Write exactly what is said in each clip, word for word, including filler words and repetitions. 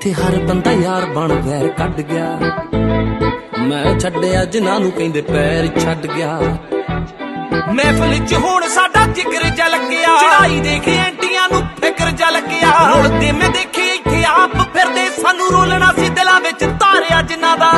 ਜਿੱਥੇ ਹਰ ਬੰਦਾ ਯਾਰ ਬਣ ਵੈਰ ਕੱਢ ਗਿਆ, ਮੈਂ ਛੱਡਿਆ ਜਿਨ੍ਹਾਂ ਨੂੰ ਕਹਿੰਦੇ ਪੈਰ ਛੱਡ ਗਿਆ। ਮਹਿਫਲ ਚ ਹੁਣ ਸਾਡਾ ਜਿਗਰ ਜਾ ਲੱਗਿਆ, ਚੜਾਈ ਦੇਖੇ ਐਂਟੀਆਂ ਨੂੰ ਫਿਕਰ ਜਾ ਲੱਗਿਆ। ਰੋਲਦੇ ਮੈਂ ਦੇਖੇ ਇੱਥੇ ਆਪ ਫਿਰਦੇ, ਸਾਨੂੰ ਰੋਲਣਾ ਸੀ ਦਿਲਾਂ ਵਿੱਚ ਤਾਰਿਆ ਜਿਨ੍ਹਾਂ ਦਾ।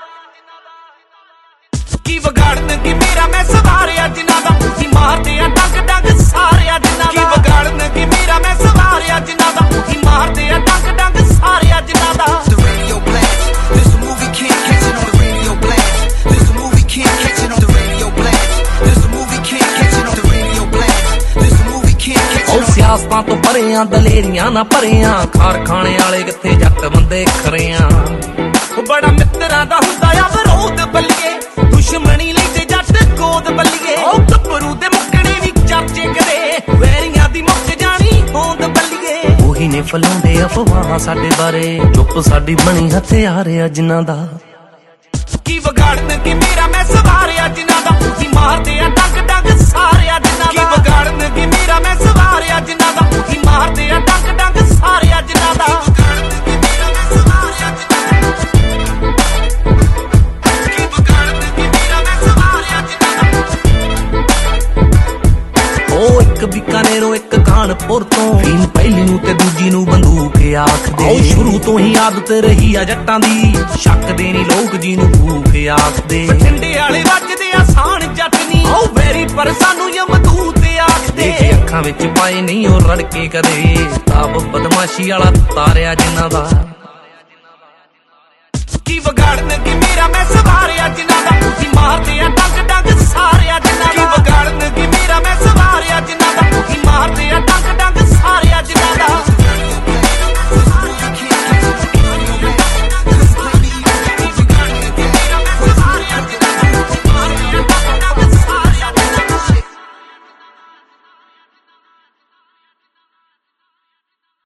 ਕੀ ਵਿਗਾੜਨ ਕੀ ਮੇਰਾ ਮੈਂ ਸਵਾਰਿਆ ਜਿਨ੍ਹਾਂ ਦਾ, ਉਹੀ ਮਾਰਦੇ ਆ ਡੰਗ ਡੰਗ ਸਾਰਿਆ ਜਿਨ੍ਹਾਂ ਦਾ। ਕੀ ਵਿਗਾੜਨ ਕੀ ਮੇਰਾ ਮੈਂ ਸਵਾਰਿਆ ਜਿਨ੍ਹਾਂ ਦਾ, ਉਹੀ ਮਾਰਦੇ ਆ ਡੰਗ ਡੰਗ ਸਾਰਿਆ ਜਿਨ੍ਹਾਂ ਦਾ। The radio blast, this a movie can't catch it on the radio blast. This a movie can't catch it on the radio blast. This a movie can't catch it on the radio blast. This a movie can't catch it on the ਸਿਆਸਤਾਂ ਤੋਂ ਪਰਿਆਂ ਦਲੇਰੀਆਂ ਨਾ ਭਰਿਆਂ, ਕਾਰਖਾਨੇ ਵਾਲੇ ਕਿੱਥੇ ਜੱਟ ਬੰਦੇ ਖਰਿਆਂ। ਬੜਾ ਮਿੱਤਰਾਂ ਦਾ ਹੁੰਦਾ ਆ ਵਿਰੋਧ ਬੱਲੀਏ, ਦੁਸ਼ਮਣੀ ਲਈ ਤੇ ਜੱਟ ਗੋਦ ਬੱਲੀਏ। ਉਹ ਗੱਭਰੂ ਦੇ ਮੁੱਕਣੇ ਵੀ ਚਰਚੇ ਕਰੇ, ਵੈਰੀਆਂ ਦੀ ਮੁੱਕ ਜਾਣੀ ਹੋਂਦ ਬੱਲੀਏ। ਉਹੀ ਨੇ ਫਲਾਉਂਦੇ ਅਫਵਾਹਾਂ ਸਾਡੇ ਬਾਰੇ, ਚੁੱਪ ਸਾਡੀ ਬਣੀ ਹਥਿਆਰ ਆ ਜਿਨ੍ਹਾਂ ਦਾ। ਕੀ ਵਿਗਾੜਨ ਕੀ ਮੇਰਾ ਮੈਂ ਸਵਾਰਿਆ ਜਿਨ੍ਹਾਂ ਦਾ, ਉਹੀ ਮਾਰਦੇ ਆ ਡੰਗ ਡੰਗ ਸਾਰਿਆ ਜਿਨ੍ਹਾਂ ਦਾ। ਕੀ ਵਿਗਾੜਨ ਕੀ ਮੇਰਾ ਮੈਂ ਸਵਾਰਿਆ ਜਿਨ੍ਹਾਂ ਦਾ, ਉਹੀ ਮਾਰਦੇ ਆ ਡੰਗ ਡੰਗ ਸਾਰਿਆ ਜਿਨ੍ਹਾਂ ਦਾ। ਉਹ ਇੱਕ ਬੀਕਾਨੇਰੋਂ ਇੱਕ ਕਾਨਪੁਰ ਤੋਂ, ਫੀਮ ਪਹਿਲੀ ਨੂੰ ਤੇ ਦੂਜੀ ਨੂੰ ਬੰਦੂਕ ਆਖਦੇ। ਉਹ ਸ਼ੁਰੂ ਤੋਂ ਹੀ ਆਦਤ ਰਹੀ ਆ ਜੱਟਾਂ ਦੀ, ਸ਼ੱਕ ਦੇ ਨੀ ਲੋਕ ਜੀ ਨੂੰ ਭੂਖ ਆਖਦੇ। ਬਠਿੰਡੇ ਵਾਲੇ ਵੱਜਦੇ ਆਸਾਨ ਜੱਟ ਨੀ, ਉਹ ਵੈਰੀ ਪਰ ਸਾਨੂੰ ਯਮਦੂਤ ਆਖਦੇ। ਦੇਖੇ ਅੱਖਾਂ ਵਿੱਚ ਪਾਏ ਨਹੀਂ ਉਹ ਰੜਕੇ ਕਦੇ, ਤਾਬ ਬਦਮਾਸ਼ੀ ਵਾਲਾ ਤਾਰਿਆ ਜਿਨ੍ਹਾਂ ਦਾ। ਕੀ ਵਿਗਾੜਨ ਕੀ ਮੇਰਾ ਮੈਂ ਸਵਾਰਿਆ ਜਿਨ੍ਹਾਂ ਦਾ, ਉਹੀ ਮਾਰਦੇ ਆ